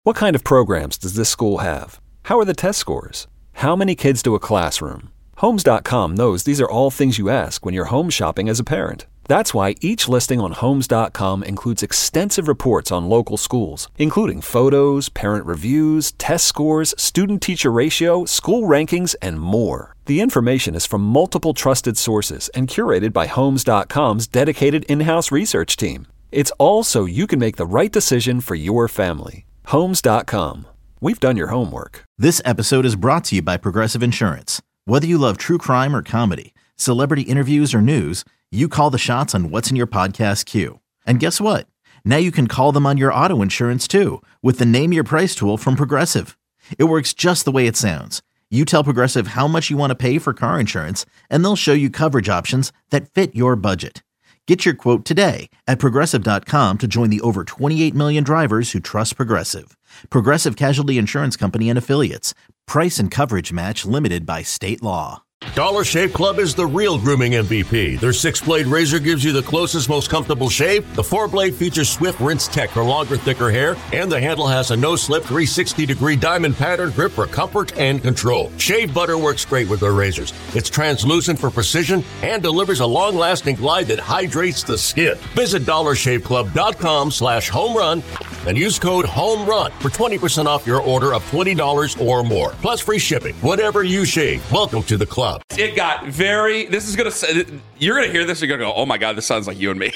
What kind of programs does this school have? How are the test scores? How many kids do a classroom? Homes.com knows these are all things you ask when you're home shopping as a parent. That's why each listing on Homes.com includes extensive reports on local schools, including photos, parent reviews, test scores, student-teacher ratio, school rankings, and more. The information is from multiple trusted sources and curated by Homes.com's dedicated in-house research team. It's all so you can make the right decision for your family. Homes.com. We've done your homework. This episode is brought to you by Progressive Insurance. Whether you love true crime or comedy, celebrity interviews or news, you call the shots on what's in your podcast queue. And guess what? Now you can call them on your auto insurance too with the Name Your Price tool from Progressive. It works just the way it sounds. You tell Progressive how much you want to pay for car insurance, and they'll show you coverage options that fit your budget. Get your quote today at Progressive.com to join the over 28 million drivers who trust Progressive. Progressive Casualty Insurance Company and Affiliates. Price and coverage match limited by state law. Dollar Shave Club is the real grooming MVP. Their 6-blade razor gives you the closest, most comfortable shave. The 4-blade features swift rinse tech for longer, thicker hair. And the handle has a no-slip 360-degree diamond pattern grip for comfort and control. Shave butter works great with their razors. It's translucent for precision and delivers a long-lasting glide that hydrates the skin. Visit dollarshaveclub.com/homerun and use code HOMERUN for 20% off your order of $20 or more. Plus free shipping. Whatever you shave, welcome to the club. It got very, this is going to say, you're going to hear this and you're going to go, oh my God, this sounds like you and me.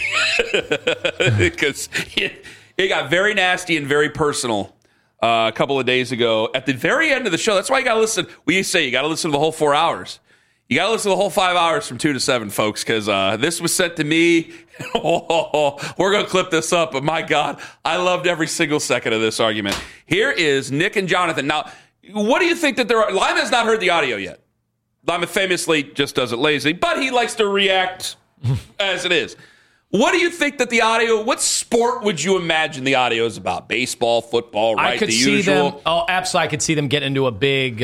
Because it got very nasty and very personal a couple of days ago at the very end of the show. That's why you got to listen. We say you got to listen to the whole 4 hours. You got to listen to the whole 5 hours from 2 to 7, folks, because this was sent to me. We're going to clip this up, but my God, I loved every single second of this argument. Here is Nick and Jonathan. Now, what do you think that Lima has not heard the audio yet. Lima famously just does it lazy, but he likes to react as it is. What do you think that the audio, what sport would you imagine the audio is about? Baseball, football, right? I could the see usual. them. Oh, absolutely. I could see them get into a big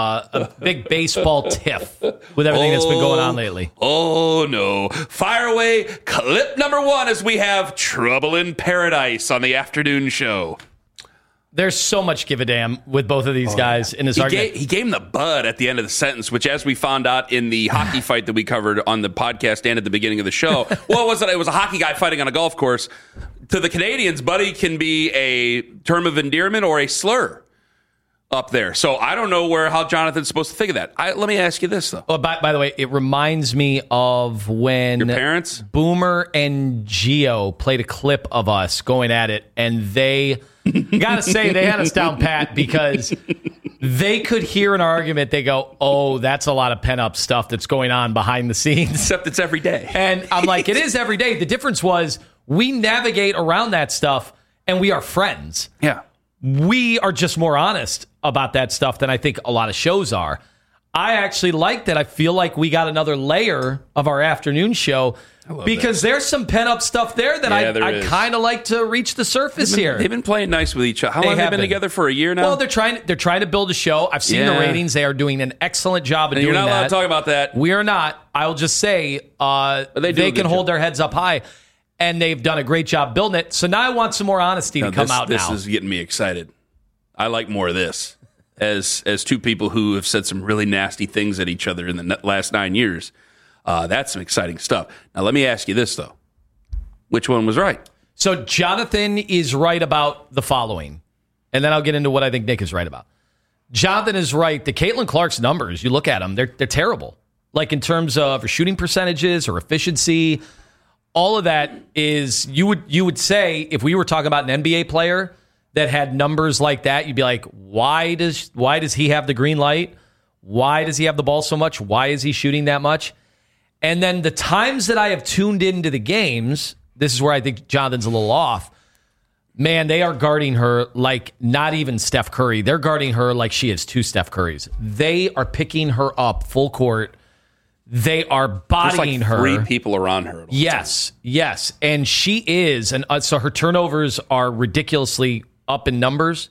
baseball tiff with everything that's been going on lately. Oh, no. Fire away. Clip number 1 as we have Trouble in Paradise on the afternoon show. There's so much give a damn with both of these guys in this argument. He gave him the bud at the end of the sentence, which, as we found out in the hockey fight that we covered on the podcast and at the beginning of the show, well, it was a hockey guy fighting on a golf course. To the Canadians, buddy can be a term of endearment or a slur up there. So I don't know how Jonathan's supposed to think of that. Let me ask you this, though. Well, by the way, it reminds me of when your parents, Boomer and Gio, played a clip of us going at it, and they... Gotta say, they had us down pat because they could hear an argument. They go, oh, that's a lot of pent-up stuff that's going on behind the scenes. Except it's every day. And I'm like, it is every day. The difference was we navigate around that stuff, and we are friends. Yeah. We are just more honest about that stuff than I think a lot of shows are. I actually like that. I feel like we got another layer of our afternoon show because there's some pent-up stuff there that I kind of like to reach the surface here. They've been playing nice with each other. How long have they been together? For a year now? Well, they're trying to build a show. I've seen the ratings. They are doing an excellent job of doing that. You're not allowed to talk about that. We are not. I'll just say they can hold their heads up high, and they've done a great job building it. So now I want some more honesty to come out now. This is getting me excited. I like more of this. As two people who have said some really nasty things at each other in the last 9 years. That's some exciting stuff. Now, let me ask you this, though. Which one was right? So Jonathan is right about the following, and then I'll get into what I think Nick is right about. Jonathan is right. The Caitlin Clark's numbers, you look at them, they're terrible. Like in terms of her shooting percentages or efficiency, all of that is, you would say, if we were talking about an NBA player that had numbers like that, you'd be like, why does he have the green light? Why does he have the ball so much? Why is he shooting that much? And then the times that I have tuned into the games, this is where I think Jonathan's a little off. Man, they are guarding her like not even Steph Curry. They're guarding her like she has 2 Steph Currys. They are picking her up full court. They are bodying her. There's like 3 people around her. Yes. And she is. And so her turnovers are ridiculously up in numbers,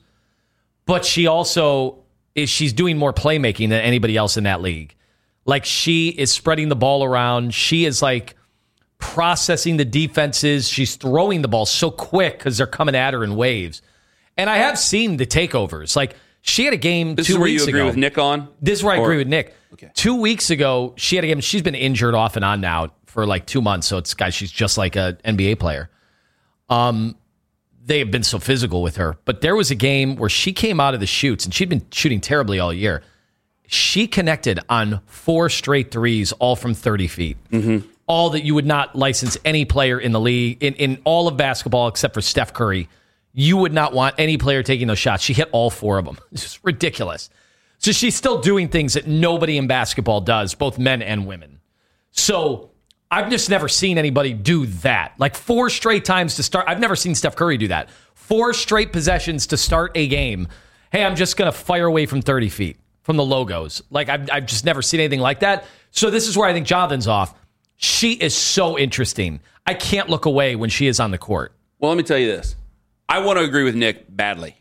but she also she's doing more playmaking than anybody else in that league. Like, she is spreading the ball around. She is like processing the defenses. She's throwing the ball so quick because they're coming at her in waves. And I have seen the takeovers. Like, she had a game 2 weeks ago. This is where you agree with Nick on? This is where I agree with Nick. Okay. 2 weeks ago, she had a game. She's been injured off and on now for like 2 months. So she's just like an NBA player. They have been so physical with her. But there was a game where she came out of the shoots, and she'd been shooting terribly all year. She connected on 4 straight threes, all from 30 feet. Mm-hmm. All that you would not license any player in the league, in all of basketball except for Steph Curry. You would not want any player taking those shots. She hit all 4 of them. It's just ridiculous. So she's still doing things that nobody in basketball does, both men and women. So I've just never seen anybody do that. Like 4 straight times to start. I've never seen Steph Curry do that. 4 straight possessions to start a game. Hey, I'm just going to fire away from 30 feet from the logos. Like I've just never seen anything like that. So this is where I think Jonathan's off. She is so interesting. I can't look away when she is on the court. Well, let me tell you this. I want to agree with Nick badly.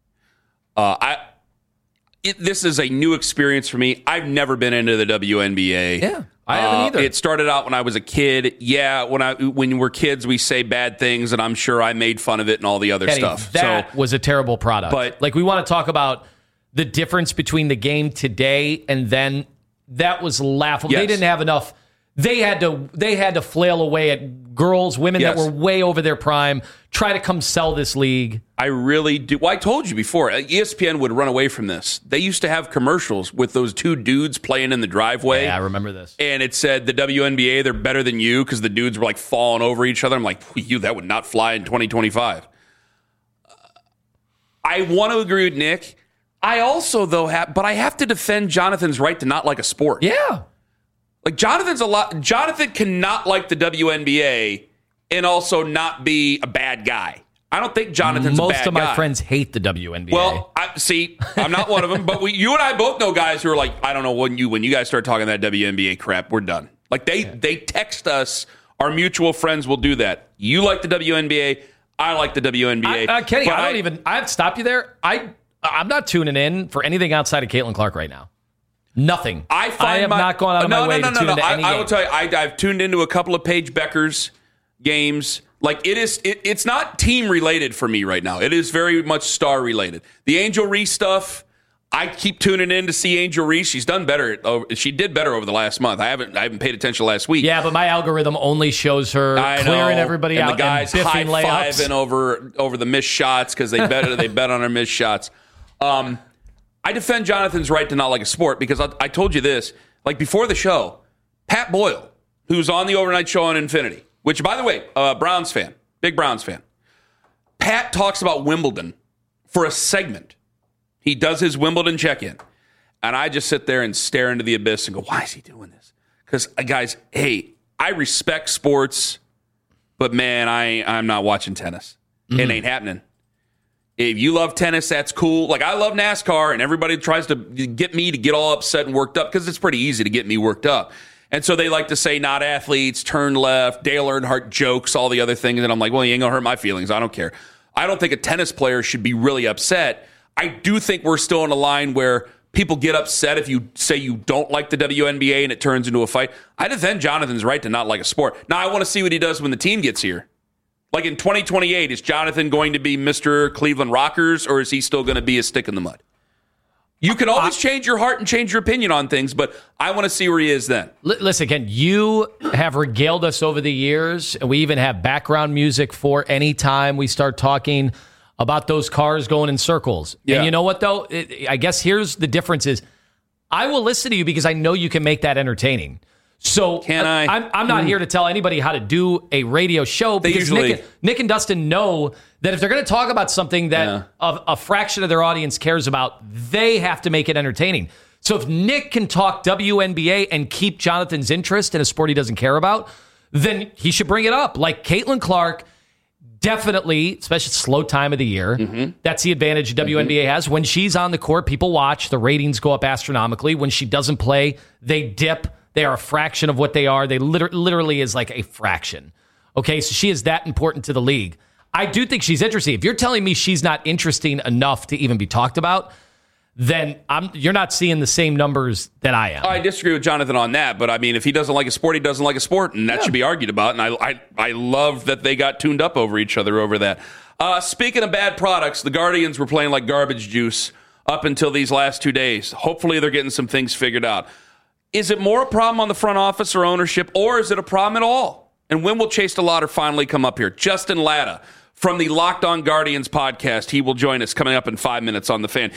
This is a new experience for me. I've never been into the WNBA. Yeah, I haven't either. It started out when I was a kid. Yeah, when we're kids, we say bad things, and I'm sure I made fun of it and all the other stuff. That was a terrible product. But like, we want to talk about the difference between the game today and then. That was laughable. Yes. They didn't have enough. They had to flail away at girls, women that were way over their prime, try to come sell this league. I really do. Well, I told you before, ESPN would run away from this. They used to have commercials with those 2 dudes playing in the driveway. Yeah, I remember this. And it said, the WNBA, they're better than you, because the dudes were like falling over each other. I'm like, that would not fly in 2025. I want to agree with Nick. I also, though, but I have to defend Jonathan's right to not like a sport. Yeah. Like, Jonathan cannot like the WNBA and also not be a bad guy. I don't think Jonathan's a bad guy. Most of my friends hate the WNBA. Well, I'm not one of them, but you and I both know guys who are like, I don't know, when you guys start talking that WNBA crap, we're done. Like, they text us, our mutual friends will do that. You like the WNBA, I like the WNBA. Kenny, I've stopped you there. I'm not tuning in for anything outside of Caitlin Clark right now. Nothing. I am not going out of my way to tune into any game. I will tell you, I've tuned into a couple of Paige Becker's games. Like, it's not team related for me right now. It is very much star related. The Angel Reese stuff, I keep tuning in to see Angel Reese. She's done better. She did better over the last month. I haven't paid attention last week. Yeah, but my algorithm only shows her clearing everybody out and the guys and biffing high-fiving over the missed shots because they bet on her missed shots. I defend Jonathan's right to not like a sport because I told you this, like before the show, Pat Boyle, who's on the overnight show on Infinity, which, by the way, Browns fan, big Browns fan. Pat talks about Wimbledon for a segment. He does his Wimbledon check-in. And I just sit there and stare into the abyss and go, why is he doing this? Because, guys, hey, I respect sports, but, man, I'm not watching tennis. Mm-hmm. It ain't happening. If you love tennis, that's cool. Like, I love NASCAR, and everybody tries to get me to get all upset and worked up because it's pretty easy to get me worked up. And so they like to say, not athletes, turn left, Dale Earnhardt jokes, all the other things. And I'm like, well, you ain't going to hurt my feelings. I don't care. I don't think a tennis player should be really upset. I do think we're still in a line where people get upset if you say you don't like the WNBA and it turns into a fight. I defend Jonathan's right to not like a sport. Now, I want to see what he does when the team gets here. Like in 2028, is Jonathan going to be Mr. Cleveland Rockers, or is he still going to be a stick in the mud? You can always change your heart and change your opinion on things, but I want to see where he is then. Listen, Ken, you have regaled us over the years, and we even have background music for any time we start talking about those cars going in circles. Yeah. And you know what, though? I guess here's the difference is I will listen to you because I know you can make that entertaining. So can I? I'm not here to tell anybody how to do a radio show because Nick and Dustin know that if they're going to talk about something that a fraction of their audience cares about, they have to make it entertaining. So if Nick can talk WNBA and keep Jonathan's interest in a sport he doesn't care about, then he should bring it up. Like Caitlin Clark, definitely, especially slow time of the year, that's the advantage WNBA has. When she's on the court, people watch. The ratings go up astronomically. When she doesn't play, they dip. They are a fraction of what they are. They literally is like a fraction. Okay, so she is that important to the league. I do think she's interesting. If you're telling me she's not interesting enough to even be talked about, then you're not seeing the same numbers that I am. I disagree with Jonathan on that, but I mean, if he doesn't like a sport, he doesn't like a sport, and that should be argued about. And I love that they got tuned up over each other over that. Speaking of bad products, the Guardians were playing like garbage juice up until these last 2 days. Hopefully they're getting some things figured out. Is it more a problem on the front office or ownership, or is it a problem at all? And when will Chase DeLauder finally come up here? Justin Latta from the Locked On Guardians podcast. He will join us coming up in 5 minutes on The Fan.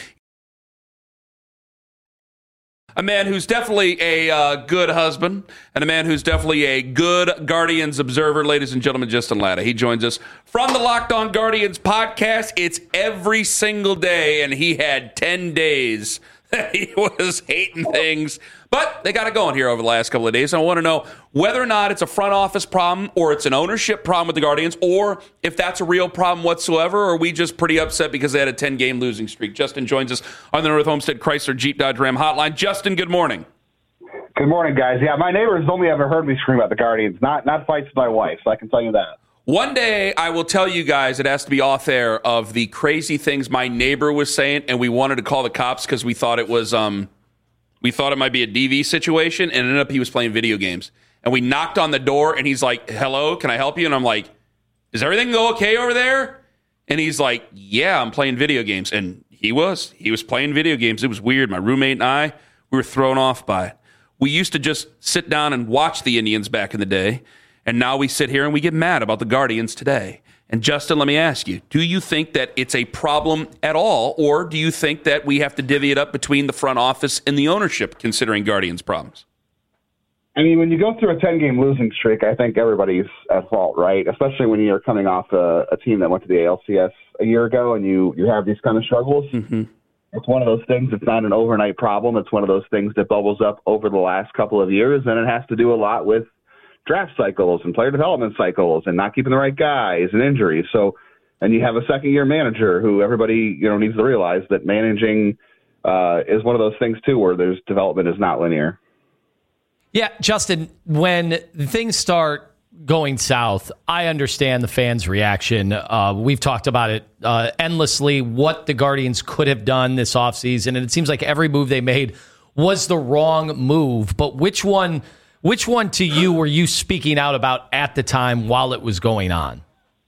A man who's definitely a good husband and a man who's definitely a good Guardians observer, ladies and gentlemen, Justin Latta. He joins us from the Locked On Guardians podcast. It's every single day, and he had 10 days that he was hating things. But they got it going here over the last couple of days. And I want to know whether or not it's a front office problem or it's an ownership problem with the Guardians, or if that's a real problem whatsoever, or are we just pretty upset because they had a 10-game losing streak? Justin joins us on the North Homestead Chrysler Jeep Dodge Ram hotline. Justin, good morning. Good morning, guys. Yeah, my neighbors only ever heard me scream at the Guardians, not fights with my wife, so I can tell you that. One day, I will tell you guys, it has to be off air, of the crazy things my neighbor was saying, and we wanted to call the cops because we thought it was, we thought it might be a DV situation, and it ended up he was playing video games. And we knocked on the door, and he's like, hello, can I help you? And I'm like, is everything okay over there? And he's like, yeah, I'm playing video games. And he was playing video games. It was weird. My roommate and I, we were thrown off by it. We used to just sit down and watch the Indians back in the day. And now we sit here and we get mad about the Guardians today. And Justin, let me ask you, do you think that it's a problem at all, or do you think that we have to divvy it up between the front office and the ownership, considering Guardians' problems? I mean, when you go through a 10-game losing streak, I think everybody's at fault, right? Especially when you're coming off a team that went to the ALCS a year ago and you have these kind of struggles. Mm-hmm. It's one of those things. It's not an overnight problem. It's one of those things that bubbles up over the last couple of years, and it has to do a lot with draft cycles and player development cycles and not keeping the right guys and injuries. So, and you have a second-year manager who everybody, needs to realize that managing is one of those things too, where there's development is not linear. Yeah, Justin, when things start going south, I understand the fans' reaction. We've talked about it endlessly, what the Guardians could have done this offseason, and it seems like every move they made was the wrong move. But which one to you were you speaking out about at the time while it was going on?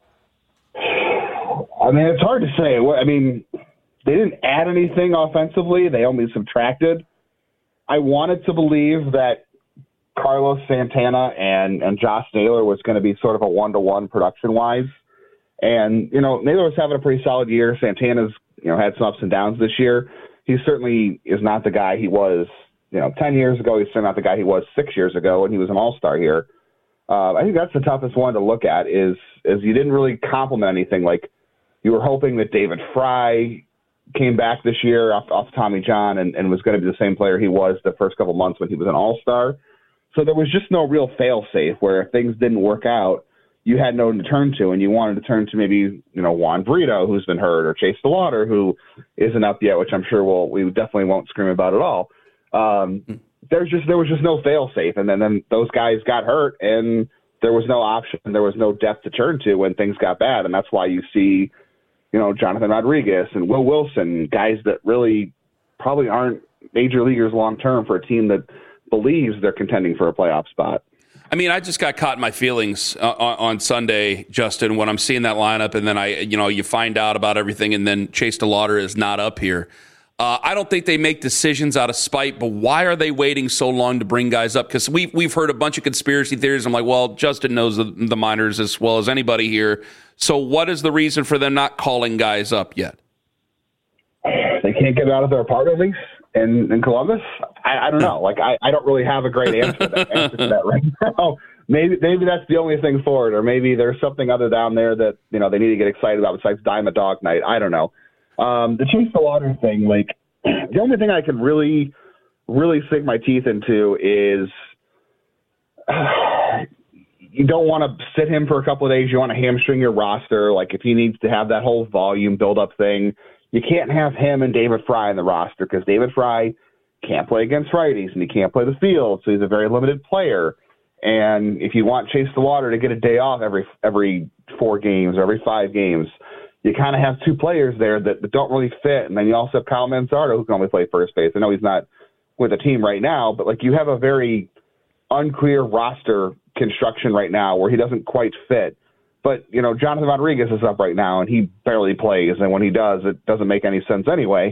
I mean, it's hard to say. I mean, they didn't add anything offensively. They only subtracted. I wanted to believe that Carlos Santana and Josh Naylor was going to be sort of a one-to-one production-wise. And, Naylor was having a pretty solid year. Santana's, had some ups and downs this year. He certainly is not the guy he was 10 years ago. He's still not the guy he was 6 years ago, and he was an all-star here. I think that's the toughest one to look at is you didn't really compliment anything. Like, you were hoping that David Fry came back this year off Tommy John and was going to be the same player he was the first couple months when he was an all-star. So there was just no real fail-safe where if things didn't work out, you had no one to turn to, and you wanted to turn to maybe, Juan Brito, who's been hurt, or Chase DeLauder, who isn't up yet, which I'm sure we definitely won't scream about at all. There was just no fail-safe, and then those guys got hurt, and there was no option, there was no depth to turn to when things got bad, and that's why you see, Jonathan Rodriguez and Will Wilson, guys that really probably aren't major leaguers long-term for a team that believes they're contending for a playoff spot. I mean, I just got caught in my feelings on Sunday, Justin, when I'm seeing that lineup, and then you find out about everything, and then Chase DeLauder is not up here. I don't think they make decisions out of spite, but why are they waiting so long to bring guys up? Because we've heard a bunch of conspiracy theories. I'm like, well, Justin knows the minors as well as anybody here. So what is the reason for them not calling guys up yet? They can't get out of their apartment lease in Columbus? I don't know. Like, I don't really have a great answer to that right now. Maybe that's the only thing for it, or maybe there's something other down there that, they need to get excited about besides Dime a Dog Night. I don't know. The Chase DeLauder thing, like, the only thing I can really, really sink my teeth into is you don't want to sit him for a couple of days. You want to hamstring your roster. Like, if he needs to have that whole volume build-up thing, you can't have him and David Fry in the roster because David Fry can't play against righties and he can't play the field, so he's a very limited player. And if you want Chase DeLauder to get a day off every 4 games or every 5 games, you kind of have two players there that don't really fit. And then you also have Kyle Manzardo, who can only play first base. I know he's not with the team right now, but like you have a very unclear roster construction right now where he doesn't quite fit. But, you know, Jonathan Rodriguez is up right now, and he barely plays. And when he does, it doesn't make any sense anyway.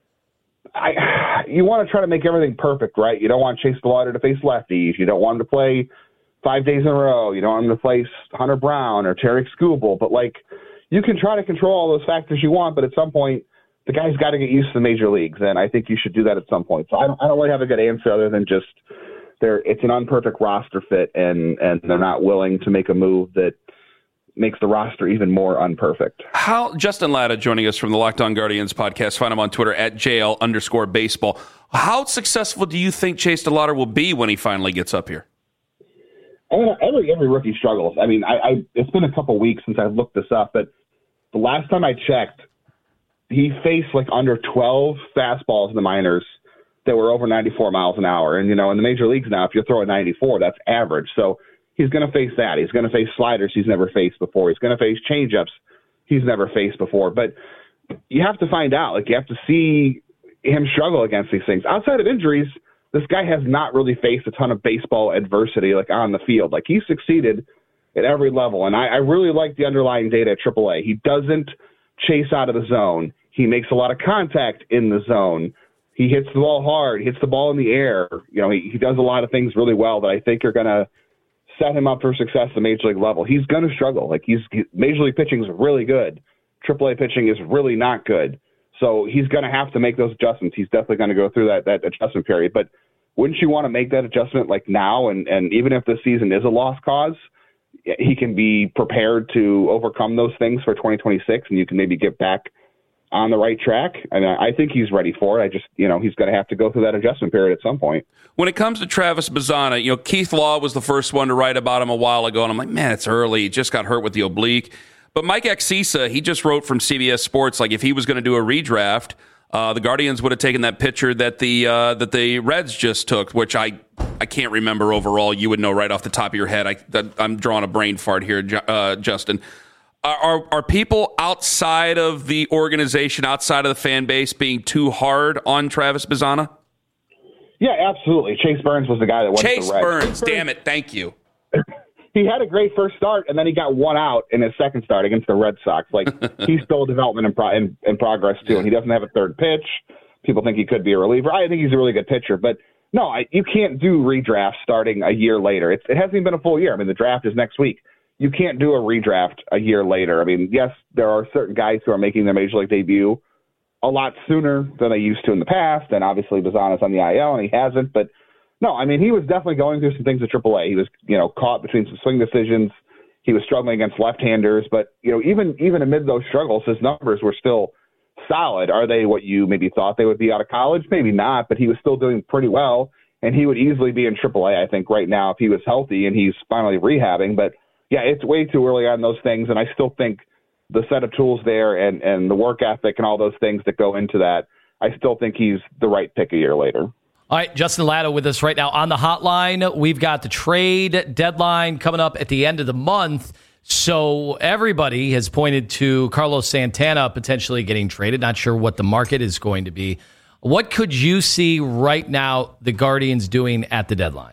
You want to try to make everything perfect, right? You don't want Chase Delauder to face lefties. You don't want him to play 5 days in a row. You don't want him to face Hunter Brown or Tarek Skubal. But, like, you can try to control all those factors you want, but at some point, the guy's got to get used to the major leagues, and I think you should do that at some point. So I don't really have a good answer other than just it's an unperfect roster fit, and they're not willing to make a move that makes the roster even more unperfect. Justin Latta joining us from the Locked On Guardians podcast. Find him on Twitter at JL_baseball. How successful do you think Chase Delauder will be when he finally gets up here? I mean, every rookie struggles. I mean, it's been a couple weeks since I've looked this up, but the last time I checked, he faced like under 12 fastballs in the minors that were over 94 miles an hour. And, you know, in the major leagues now, if you're throwing 94, that's average. So he's going to face that. He's going to face sliders he's never faced before. He's going to face changeups he's never faced before. But you have to find out. Like, you have to see him struggle against these things. Outside of injuries, this guy has not really faced a ton of baseball adversity, like, on the field. Like, he's succeeded at every level. And I really like the underlying data at AAA. He doesn't chase out of the zone. He makes a lot of contact in the zone. He hits the ball hard. He hits the ball in the air. You know, he does a lot of things really well that I think are going to set him up for success at the major league level. He's going to struggle. Like, major league pitching is really good. AAA pitching is really not good. So he's going to have to make those adjustments. He's definitely going to go through that adjustment period. But wouldn't you want to make that adjustment like now? And even if the season is a lost cause, he can be prepared to overcome those things for 2026, and you can maybe get back on the right track. I mean, I think he's ready for it. I just, you know, he's going to have to go through that adjustment period at some point. When it comes to Travis Bazzana, you know, Keith Law was the first one to write about him a while ago, and I'm like, man, it's early. He just got hurt with the oblique. But Mike Axisa, he just wrote from CBS Sports, like, if he was going to do a redraft, the Guardians would have taken that pitcher that the Reds just took, which I can't remember overall. You would know right off the top of your head. I'm drawing a brain fart here, Justin. Are people outside of the organization, outside of the fan base, being too hard on Travis Bazzana? Yeah, absolutely. Chase Burns was the guy that went to the Reds. Chase Burns, damn it, thank you. He had a great first start, and then he got one out in his second start against the Red Sox. Like, he's still development in progress, too, and he doesn't have a third pitch. People think he could be a reliever. I think he's a really good pitcher, but no, you can't do redrafts starting a year later. It hasn't even been a full year. I mean, the draft is next week. You can't do a redraft a year later. I mean, yes, there are certain guys who are making their major league debut a lot sooner than they used to in the past, and obviously Bazzana's on the IL, and he hasn't. But, no, I mean, he was definitely going through some things at AAA. He was, you know, caught between some swing decisions. He was struggling against left-handers. But, you know, even amid those struggles, his numbers were still solid. Are they what you maybe thought they would be out of college? Maybe not, but he was still doing pretty well, and he would easily be in AAA, I think, right now if he was healthy and he's finally rehabbing. But, yeah, it's way too early on those things, and I still think the set of tools there and the work ethic and all those things that go into that, I still think he's the right pick a year later. All right, Justin Latta with us right now on the hotline. We've got the trade deadline coming up at the end of the month, so everybody has pointed to Carlos Santana potentially getting traded. Not sure what the market is going to be. What could you see right now the Guardians doing at the deadline?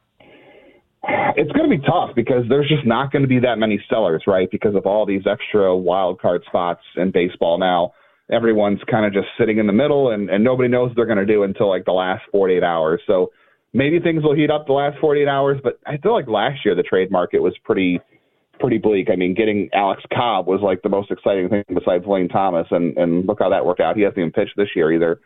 It's going to be tough because there's just not going to be that many sellers, right? Because of all these extra wild card spots in baseball now. Everyone's kind of just sitting in the middle, and nobody knows what they're going to do until like the last 48 hours. So maybe things will heat up the last 48 hours, but I feel like last year the trade market was pretty bleak. I mean, getting Alex Cobb was like the most exciting thing besides Lane Thomas, and look how that worked out. He hasn't even pitched this year either.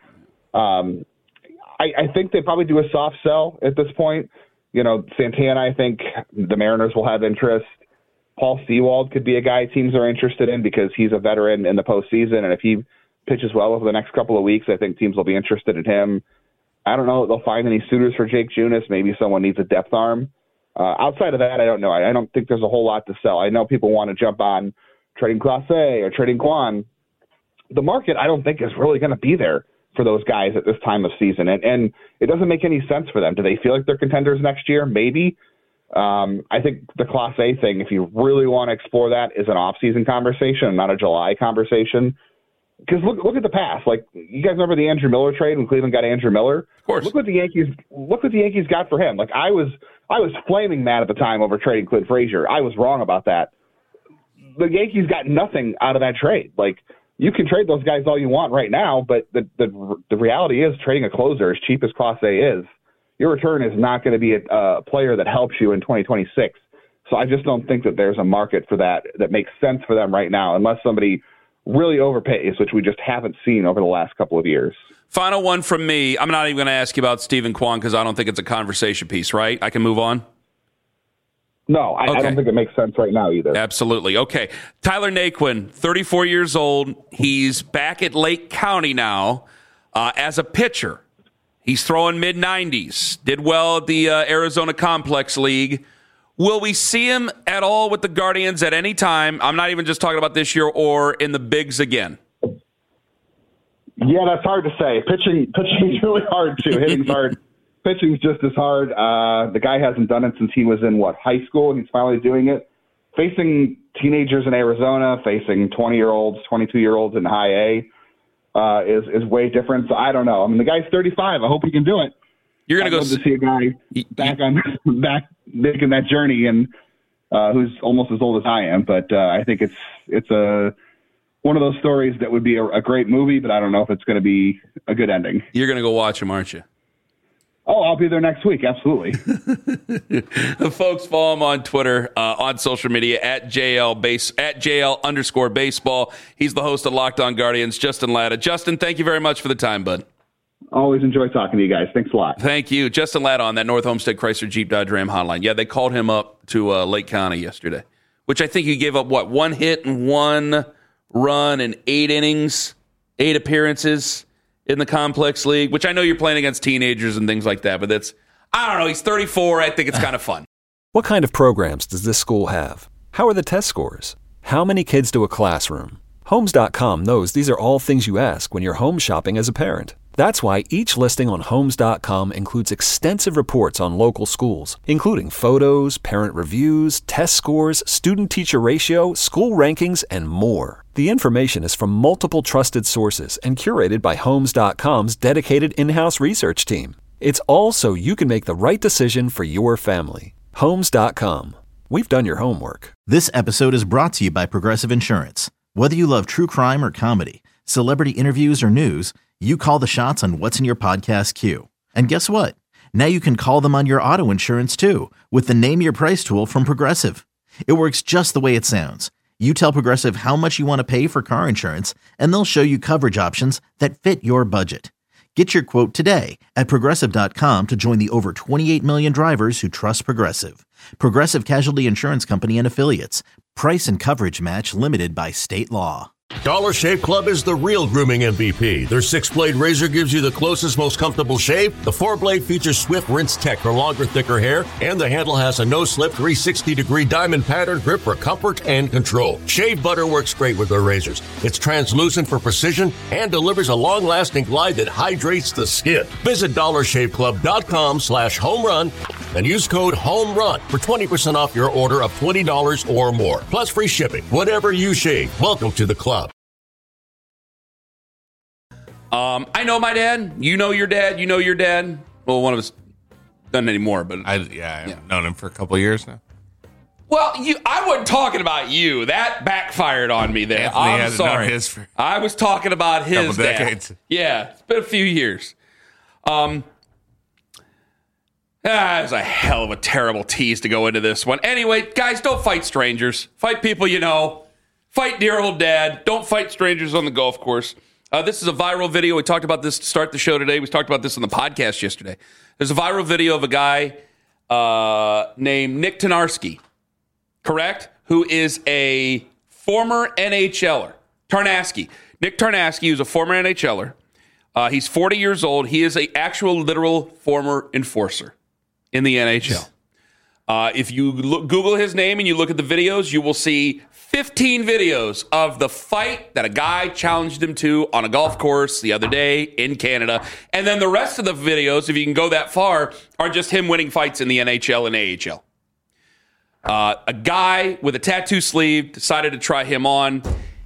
I think they probably do a soft sell at this point. You know, Santana, I think the Mariners will have interest. Paul Sewald could be a guy teams are interested in because he's a veteran in the postseason, and if he pitches well over the next couple of weeks, I think teams will be interested in him. I don't know if they'll find any suitors for Jake Junis. Maybe someone needs a depth arm. Outside of that, I don't know. I don't think there's a whole lot to sell. I know people want to jump on trading Clase or trading Kwan. The market, I don't think, is really going to be there for those guys at this time of season. And it doesn't make any sense for them. Do they feel like they're contenders next year? Maybe. I think the Class A thing, if you really want to explore that, is an off-season conversation and not a July conversation. Because look at the past. Like, you guys remember the Andrew Miller trade when Cleveland got Andrew Miller? Of course. Look what the Yankees got for him. Like, I was flaming mad at the time over trading Clint Frazier. I was wrong about that. The Yankees got nothing out of that trade. Like, you can trade those guys all you want right now, but the reality is trading a closer, as cheap as Class A is, your return is not going to be a player that helps you in 2026. So I just don't think that there's a market for that makes sense for them right now, unless somebody really overpays, which we just haven't seen over the last couple of years. Final one from me. I'm not even going to ask you about Stephen Kwan because I don't think it's a conversation piece, right? I can move on? No, I don't think it makes sense right now either. Absolutely. Okay. Tyler Naquin, 34 years old. He's back at Lake County now as a pitcher. He's throwing mid-90s. Did well at the Arizona Complex League. Will we see him at all with the Guardians at any time? I'm not even just talking about this year or in the bigs again. Yeah, that's hard to say. Pitching's really hard, too. Hitting's hard. Pitching's just as hard. The guy hasn't done it since he was in, high school, and he's finally doing it. Facing teenagers in Arizona, facing 20-year-olds, 22-year-olds in high A is way different. So I don't know. I mean, the guy's 35. I hope he can do it. You're going to go see a guy back making that journey and who's almost as old as I am. But I think it's one of those stories that would be a great movie, but I don't know if it's going to be a good ending. You're going to go watch him, aren't you? Oh, I'll be there next week. Absolutely. The folks follow him on Twitter, on social media at JL_baseball. He's the host of Locked On Guardians, Justin Latta. Justin, thank you very much for the time, bud. Always enjoy talking to you guys. Thanks a lot. Thank you. Justin Latta on that North Homestead Chrysler Jeep Dodge Ram hotline. Yeah, they called him up to Lake County yesterday, which I think he gave up, 1 hit and 1 run in 8 innings, 8 appearances in the Complex League, which I know you're playing against teenagers and things like that, but I don't know, he's 34. I think it's kind of fun. What kind of programs does this school have? How are the test scores? How many kids do a classroom? Homes.com knows these are all things you ask when you're home shopping as a parent. That's why each listing on Homes.com includes extensive reports on local schools, including photos, parent reviews, test scores, student-teacher ratio, school rankings, and more. The information is from multiple trusted sources and curated by Homes.com's dedicated in-house research team. It's all so you can make the right decision for your family. Homes.com. We've done your homework. This episode is brought to you by Progressive Insurance. Whether you love true crime or comedy, celebrity interviews or news, you call the shots on what's in your podcast queue. And guess what? Now you can call them on your auto insurance too with the Name Your Price tool from Progressive. It works just the way it sounds. You tell Progressive how much you want to pay for car insurance, and they'll show you coverage options that fit your budget. Get your quote today at Progressive.com to join the over 28 million drivers who trust Progressive. Progressive Casualty Insurance Company and Affiliates. Price and coverage match limited by state law. Dollar Shave Club is the real grooming MVP. Their 6-blade razor gives you the closest, most comfortable shave. The 4-blade features Swift Rinse Tech for longer, thicker hair, and the handle has a no-slip 360-degree diamond pattern grip for comfort and control. Shave butter works great with their razors. It's translucent for precision and delivers a long-lasting glide that hydrates the skin. Visit DollarShaveClub.com/homerun and use code HOMERUN for 20% off your order of $20 or more. Plus free shipping. Whatever you shave, welcome to the club. I know my dad. You know your dad. You know your dad. Well, one of us doesn't anymore, but I've known him for a couple of years now. Well, I wasn't talking about you. That backfired on me there. Anthony I'm sorry. I was talking about his couple dad. decades. Yeah, it's been a few years. It was a hell of a terrible tease to go into this one. Anyway, guys, don't fight strangers. Fight people you know. Fight dear old dad. Don't fight strangers on the golf course. This is a viral video. We talked about this to start the show today. We talked about this on the podcast yesterday. There's a viral video of a guy named Nick Tarnarski, correct? Who is a former NHLer. Tarnarski. Nick Tarnarski, who's a former NHLer. He's 40 years old. He is an actual, literal former enforcer in the NHL. If you Google his name and you look at the videos, you will see 15 videos of the fight that a guy challenged him to on a golf course the other day in Canada. And then the rest of the videos, if you can go that far, are just him winning fights in the NHL and AHL. A guy with a tattoo sleeve decided to try him on,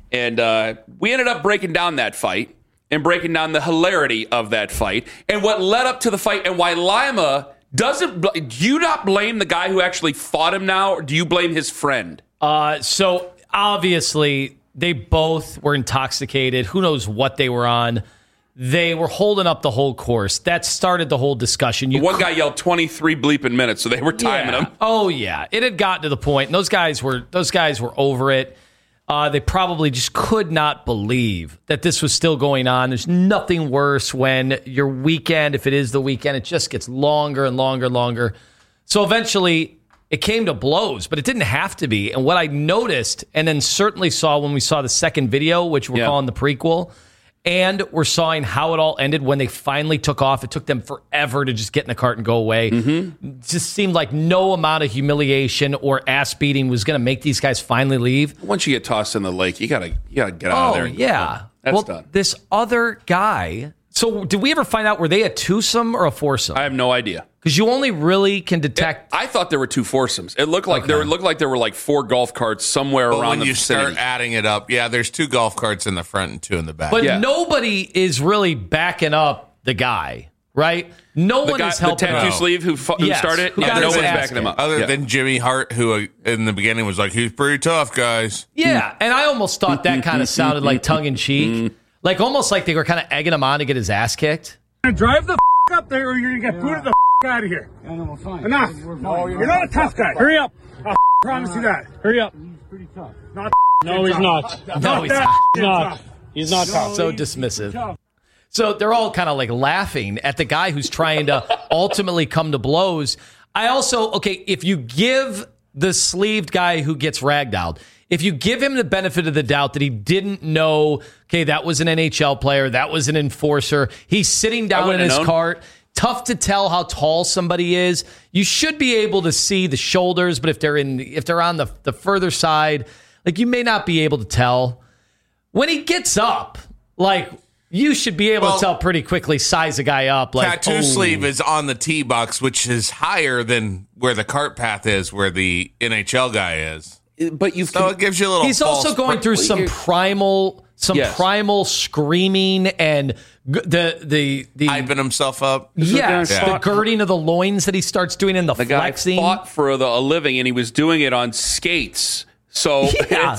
and we ended up breaking down that fight and breaking down the hilarity of that fight and what led up to the fight and why Lima doesn't. Do you not blame the guy who actually fought him now, or do you blame his friend? So obviously they both were intoxicated. Who knows what they were on? They were holding up the whole course. That started the whole discussion. One guy yelled 23 bleeping minutes, so they were timing him. Oh yeah, it had gotten to the point, and those guys were over it. They probably just could not believe that this was still going on. There's nothing worse when your weekend, if it is the weekend, it just gets longer and longer and longer. So eventually it came to blows, but it didn't have to be. And what I noticed, and then certainly saw when we saw the second video, which we're calling the prequel, and we're seeing how it all ended when they finally took off. It took them forever to just get in the cart and go away. Mm-hmm. It just seemed like no amount of humiliation or ass beating was going to make these guys finally leave. Once you get tossed in the lake, you gotta get out of there. Yeah, that's done. This other guy. So, did we ever find out, were they a twosome or a foursome? I have no idea. Because you only really can detect. I thought there were two foursomes. It looked like there were like 4 golf carts somewhere around when the you vicinity. start adding it up, there's 2 golf carts in the front and 2 in the back. But nobody is really backing up the guy, right? No one is helping. The tattoo sleeve who started it? No one's backing him up. Other than Jimmy Hart, who in the beginning was like, he's pretty tough, guys. Yeah, and I almost thought that kind of sounded like tongue-in-cheek. Like almost like they were kind of egging him on to get his ass kicked. Drive the up there or you're going to get booted the out of here. I know, we're fine. Enough. No, you're not a tough guy. Hurry up. I promise you that. Hurry up. He's pretty tough. No, he's not. No, he's not. He's not tough. So dismissive. So they're all kind of like laughing at the guy who's trying to ultimately come to blows. I also, if you give the sleeved guy who gets ragdolled, if you give him the benefit of the doubt that he didn't know, that was an NHL player, that was an enforcer, he's sitting down in his cart, tough to tell how tall somebody is. You should be able to see the shoulders, but if they're on the further side, like you may not be able to tell. When he gets up, like you should be able to tell pretty quickly, size a guy up. Like tattoo sleeve is on the tee box, which is higher than where the cart path is, where the NHL guy is. But it gives you a little. He's also going through some primal screaming and the hyping himself up. The girding of the loins that he starts doing and the flexing. Guy fought for a living, and he was doing it on skates. So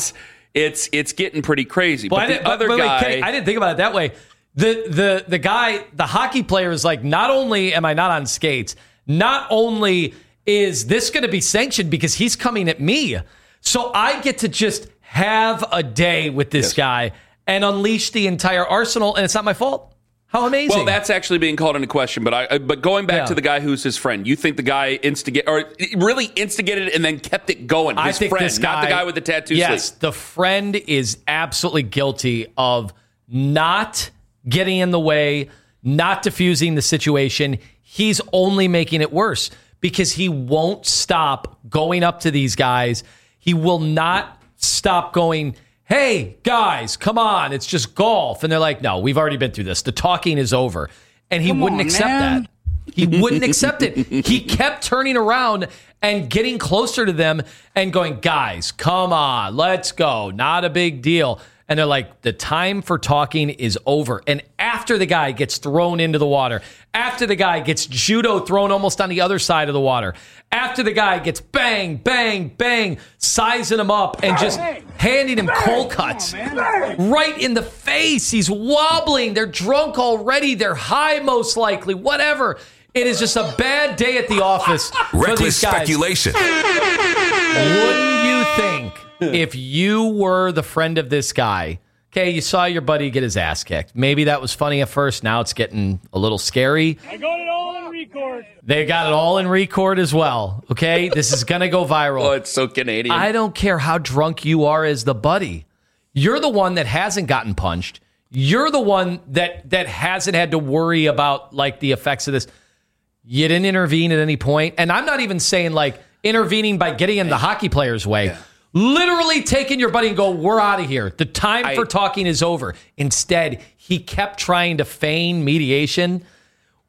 it's getting pretty crazy. But the other guy, I didn't think about it that way. The guy, the hockey player, is like, not only am I not on skates, not only is this going to be sanctioned because he's coming at me. So I get to just have a day with this guy and unleash the entire arsenal, and it's not my fault. How amazing! Well, that's actually being called into question. But going back to the guy who's his friend, you think the guy really instigated it and then kept it going? I think friend, this guy, not the guy with the tattoo sleeve. Yes, the friend is absolutely guilty of not getting in the way, not diffusing the situation. He's only making it worse because he won't stop going up to these guys. He will not stop going, hey, guys, come on, it's just golf. And they're like, no, we've already been through this. The talking is over. And he wouldn't accept that. He wouldn't accept it. He kept turning around and getting closer to them and going, guys, come on, let's go. Not a big deal. And they're like, the time for talking is over. And after the guy gets thrown into the water, after the guy gets judo thrown almost on the other side of the water, after the guy gets bang, bang, bang, sizing him up and just handing him cold cuts right in the face. He's wobbling. They're drunk already. They're high, most likely, whatever. It is just a bad day at the office for these guys. Speculation. Wouldn't you think, if you were the friend of this guy, you saw your buddy get his ass kicked. Maybe that was funny at first. Now it's getting a little scary. I got it all in record. They got it all in record as well. Okay, this is going to go viral. Oh, it's so Canadian. I don't care how drunk you are as the buddy. You're the one that hasn't gotten punched. You're the one that hasn't had to worry about like the effects of this. You didn't intervene at any point. And I'm not even saying like intervening by getting in the hockey player's way. Yeah. Literally taking your buddy and go, we're out of here. The time for talking is over. Instead, he kept trying to feign mediation.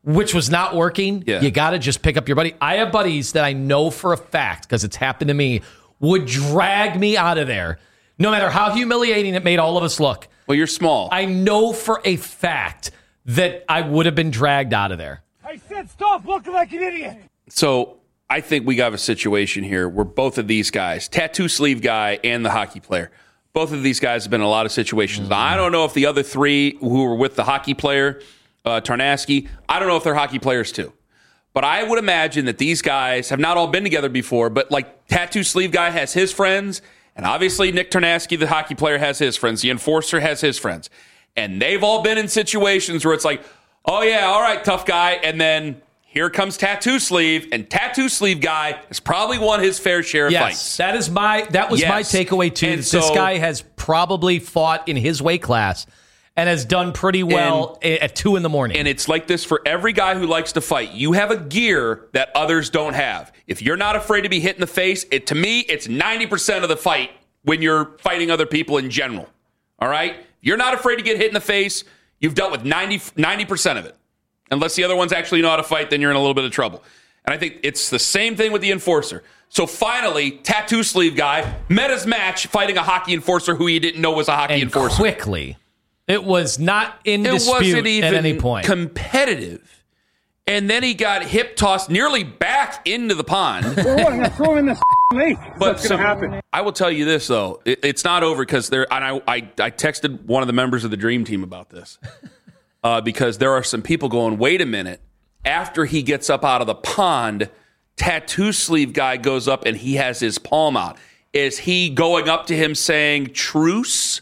which was not working, you got to just pick up your buddy. I have buddies that I know for a fact, because it's happened to me, would drag me out of there, no matter how humiliating it made all of us look. Well, you're small. I know for a fact that I would have been dragged out of there. I said stop looking like an idiot. So I think we got a situation here where both of these guys, tattoo sleeve guy and the hockey player, both of these guys have been in a lot of situations. Now, I don't know if the other three who were with the hockey player, Tarnasky, I don't know if they're hockey players too. But I would imagine that these guys have not all been together before, but like tattoo sleeve guy has his friends, and obviously Nick Tarnasky, the hockey player, has his friends. The enforcer has his friends. And they've all been in situations where it's like, oh yeah, all right, tough guy. And then here comes tattoo sleeve, and tattoo sleeve guy has probably won his fair share of fights. That was my takeaway too. This guy has probably fought in his weight class and has done pretty well at 2 a.m. And it's like this for every guy who likes to fight. You have a gear that others don't have. If you're not afraid to be hit in the face, to me, it's 90% of the fight when you're fighting other people in general. All right? You're not afraid to get hit in the face. You've dealt with 90% of it. Unless the other ones actually know how to fight, then you're in a little bit of trouble. And I think it's the same thing with the enforcer. So finally, tattoo sleeve guy met his match fighting a hockey enforcer who he didn't know was a hockey enforcer. Quickly. It was not in dispute at any point. Competitive. And then he got hip tossed nearly back into the pond. We're going to throw in this lake. What's going to happen? I will tell you this, though. It's not over because I texted one of the members of the Dream Team about this. Because there are some people going, wait a minute. After he gets up out of the pond, tattoo sleeve guy goes up and he has his palm out. Is he going up to him saying truce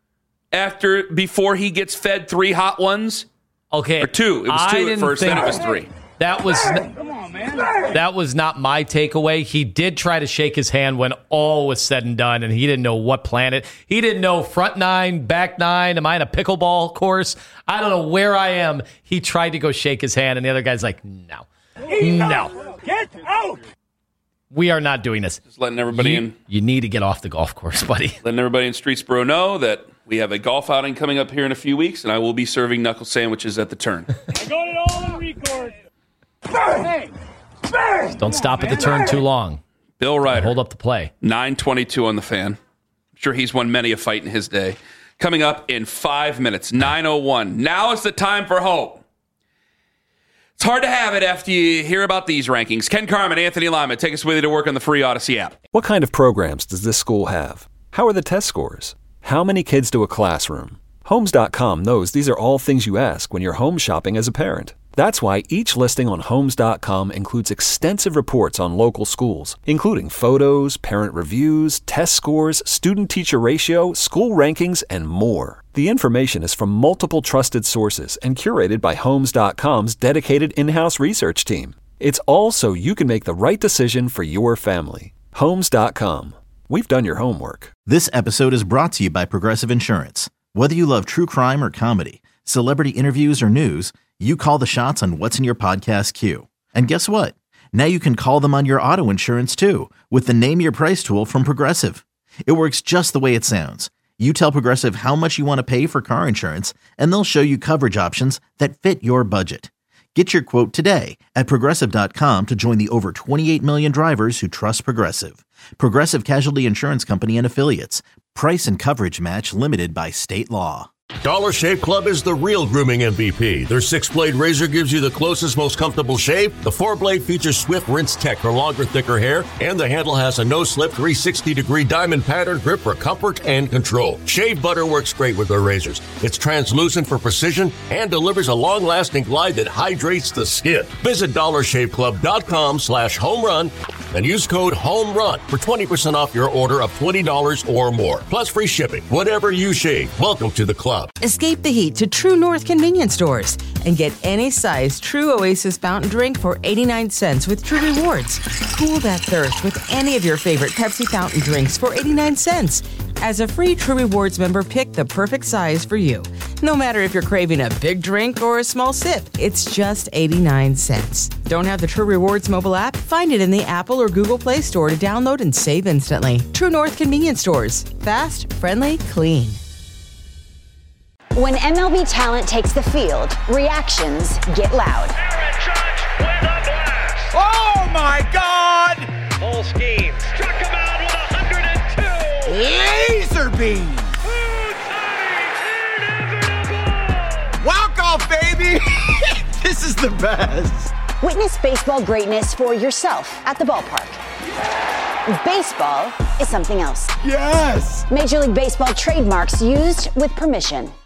before he gets fed 3 hot ones? Okay. Or 2. It was 2 at first, then it was 3. That was not my takeaway. He did try to shake his hand when all was said and done, and he didn't know what planet. He didn't know front 9, back 9. Am I in a pickleball course? I don't know where I am. He tried to go shake his hand, and the other guy's like, no. Get out. We are not doing this. Just letting everybody in. You need to get off the golf course, buddy. Letting everybody in Streetsboro know that we have a golf outing coming up here in a few weeks, and I will be serving knuckle sandwiches at the turn. I got it all on record. Don't stop at the turn too long. Bill Ryder. Hold up the play. 9:22 on the Fan. I'm sure he's won many a fight in his day. Coming up in 5 minutes, 9:01. Now is the time for hope. It's hard to have it after you hear about these rankings. Ken Carman, Anthony Lima, take us with you to work on the free Odyssey app. What kind of programs does this school have? How are the test scores? How many kids do a classroom? Homes.com knows these are all things you ask when you're home shopping as a parent. That's why each listing on Homes.com includes extensive reports on local schools, including photos, parent reviews, test scores, student-teacher ratio, school rankings, and more. The information is from multiple trusted sources and curated by Homes.com's dedicated in-house research team. It's all so you can make the right decision for your family. Homes.com. We've done your homework. This episode is brought to you by Progressive Insurance. Whether you love true crime or comedy, celebrity interviews or news, you call the shots on what's in your podcast queue. And guess what? Now you can call them on your auto insurance too with the Name Your Price tool from Progressive. It works just the way it sounds. You tell Progressive how much you want to pay for car insurance, and they'll show you coverage options that fit your budget. Get your quote today at Progressive.com to join the over 28 million drivers who trust Progressive. Progressive Casualty Insurance Company and Affiliates. Price and coverage match limited by state law. Dollar Shave Club is the real grooming MVP. Their 6-blade razor gives you the closest, most comfortable shave. The 4-blade features Swift Rinse Tech for longer, thicker hair, and the handle has a no-slip 360-degree diamond pattern grip for comfort and control. Shave butter works great with their razors. It's translucent for precision and delivers a long-lasting glide that hydrates the skin. Visit DollarShaveClub.com/homerun and use code HOMERUN for 20% off your order of $20 or more. Plus free shipping. Whatever you shave, welcome to the club. Escape the heat to True North convenience stores and get any size True Oasis fountain drink for 89 cents with True Rewards. Cool that thirst with any of your favorite Pepsi fountain drinks for 89 cents. As a free True Rewards member, pick the perfect size for you. No matter if you're craving a big drink or a small sip, it's just 89 cents. Don't have the True Rewards mobile app? Find it in the Apple or Google Play Store to download and save instantly. True North convenience stores. Fast, friendly, clean. When MLB talent takes the field, reactions get loud. Aaron Judge with a blast. Oh my God! Full scheme. Struck him out with 102. Laser beam. Walk off, baby. This is the best. Witness baseball greatness for yourself at the ballpark. Baseball is something else. Yes. Major League Baseball trademarks used with permission.